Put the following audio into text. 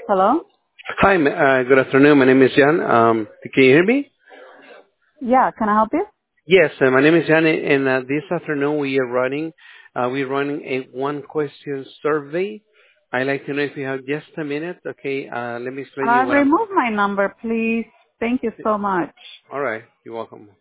Hello? Hi, good afternoon. My name is Jan. Can you hear me? Yeah, can I help you? Yes, my name is Jan, and this afternoon we're running a one-question survey. I'd like to know if you have just a minute. Okay, let me explain you what I'm. Remove my number, please. Thank you so much. All right, you're welcome.